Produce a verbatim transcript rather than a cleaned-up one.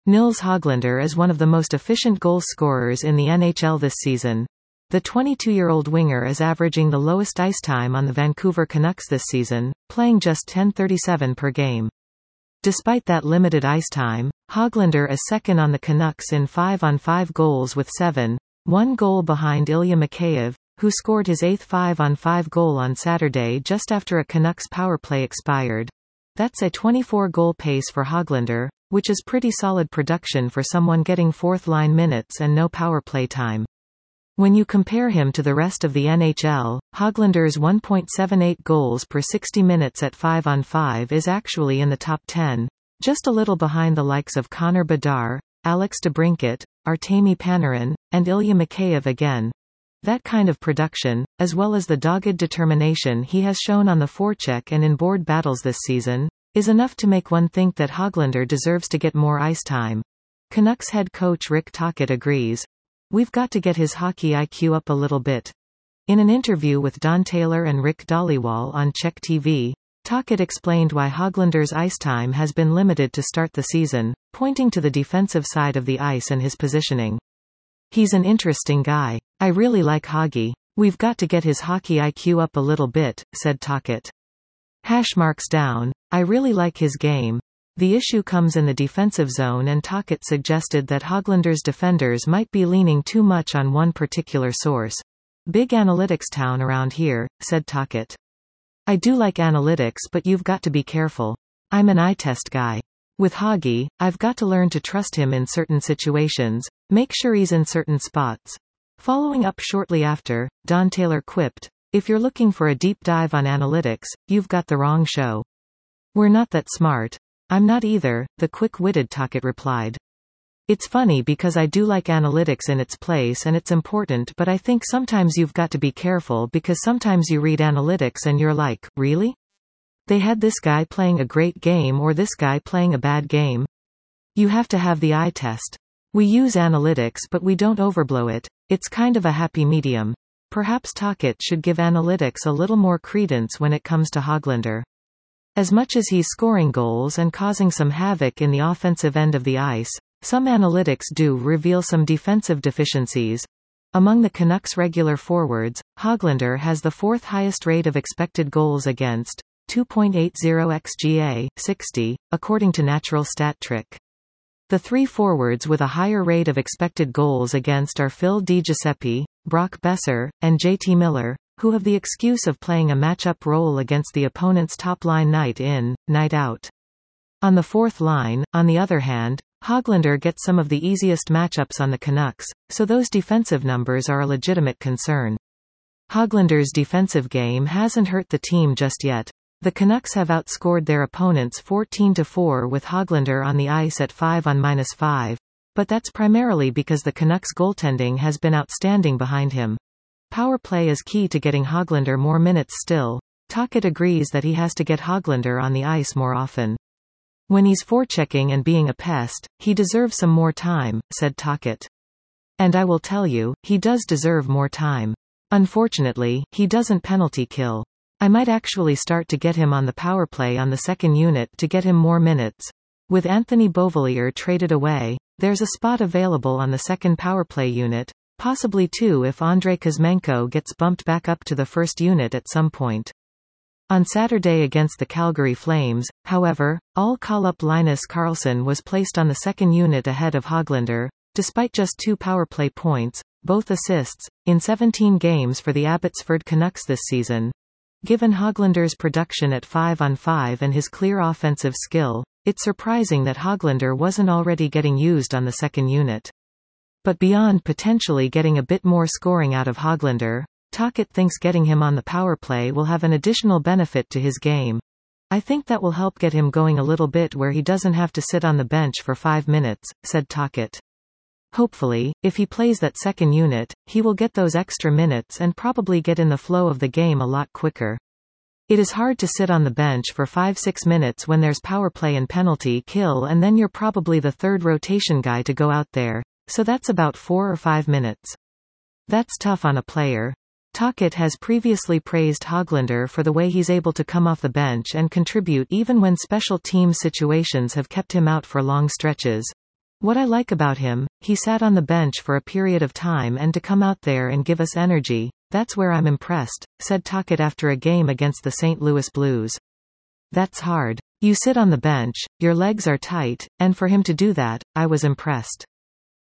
Nils Hoglander is one of the most efficient goal scorers in the N H L this season. The twenty-two-year-old winger is averaging the lowest ice time on the Vancouver Canucks this season, playing just ten thirty-seven per game. Despite that limited ice time, Hoglander is second on the Canucks in five on five goals with seven, one goal behind Ilya Mikheyev, who scored his eighth five on five goal on Saturday just after a Canucks power play expired. That's a twenty-four goal pace for Hoglander, which is pretty solid production for someone getting fourth-line minutes and no power play time. When you compare him to the rest of the N H L, Hoglander's one point seven eight goals per sixty minutes at five on five is actually in the top ten, just a little behind the likes of Connor Bedard, Alex DeBrincat, Artemi Panarin, and Ilya Mikheyev again. That kind of production, as well as the dogged determination he has shown on the forecheck and in board battles this season, is enough to make one think that Hoglander deserves to get more ice time. Canucks head coach Rick Tocchet agrees. We've got to get his hockey I Q up a little bit. In an interview with Don Taylor and Rick Dhaliwal on Czech T V, Tocchet explained why Hoglander's ice time has been limited to start the season, pointing to the defensive side of the ice and his positioning. He's an interesting guy. I really like Hoggy. We've got to get his hockey I Q up a little bit, said Tocchet. Hash marks down. I really like his game. The issue comes in the defensive zone, and Tocchet suggested that Hoglander's defenders might be leaning too much on one particular source. Big analytics town around here, said Tocchet. I do like analytics, but you've got to be careful. I'm an eye test guy. With Hoggy, I've got to learn to trust him in certain situations, make sure he's in certain spots. Following up shortly after, Don Taylor quipped, if you're looking for a deep dive on analytics, you've got the wrong show. We're not that smart. I'm not either, the quick-witted Tocchet replied. It's funny because I do like analytics in its place and it's important, but I think sometimes you've got to be careful because sometimes you read analytics and you're like, really? They had this guy playing a great game or this guy playing a bad game? You have to have the eye test. We use analytics but we don't overblow it. It's kind of a happy medium. Perhaps Tocchet should give analytics a little more credence when it comes to Hoglander. As much as he's scoring goals and causing some havoc in the offensive end of the ice, some analytics do reveal some defensive deficiencies. Among the Canucks' regular forwards, Hoglander has the fourth highest rate of expected goals against, two point eight oh X G A, sixty, according to Natural Stat Trick. The three forwards with a higher rate of expected goals against are Phil DiGiuseppe, Brock Boeser, and J T Miller, who have the excuse of playing a matchup role against the opponent's top line night in, night out. On the fourth line, on the other hand, Hoglander gets some of the easiest matchups on the Canucks, so those defensive numbers are a legitimate concern. Hoglander's defensive game hasn't hurt the team just yet. The Canucks have outscored their opponents fourteen to four with Hoglander on the ice at five on minus five, but that's primarily because the Canucks' goaltending has been outstanding behind him. Power play is key to getting Hoglander more minutes still. Tocchet agrees that he has to get Hoglander on the ice more often. When he's forechecking and being a pest, he deserves some more time, said Tocchet. And I will tell you, he does deserve more time. Unfortunately, he doesn't penalty kill. I might actually start to get him on the power play on the second unit to get him more minutes. With Anthony Beauvillier traded away, there's a spot available on the second power play unit, possibly two if Andrei Kuzmenko gets bumped back up to the first unit at some point. On Saturday against the Calgary Flames, however, all call-up Linus Karlsson was placed on the second unit ahead of Hoglander, despite just two power play points, both assists, in seventeen games for the Abbotsford Canucks this season. Given Hoglander's production at five on five and his clear offensive skill, it's surprising that Hoglander wasn't already getting used on the second unit. But beyond potentially getting a bit more scoring out of Hoglander, Tocchet thinks getting him on the power play will have an additional benefit to his game. I think that will help get him going a little bit where he doesn't have to sit on the bench for five minutes, said Tocchet. Hopefully, if he plays that second unit, he will get those extra minutes and probably get in the flow of the game a lot quicker. It is hard to sit on the bench for five to six minutes when there's power play and penalty kill and then you're probably the third rotation guy to go out there, so that's about four or five minutes. That's tough on a player. Tocchet has previously praised Hoglander for the way he's able to come off the bench and contribute even when special team situations have kept him out for long stretches. "What I like about him, he sat on the bench for a period of time and to come out there and give us energy, that's where I'm impressed," said Tocchet after a game against the Saint Louis Blues. "That's hard. You sit on the bench, your legs are tight, and for him to do that, I was impressed."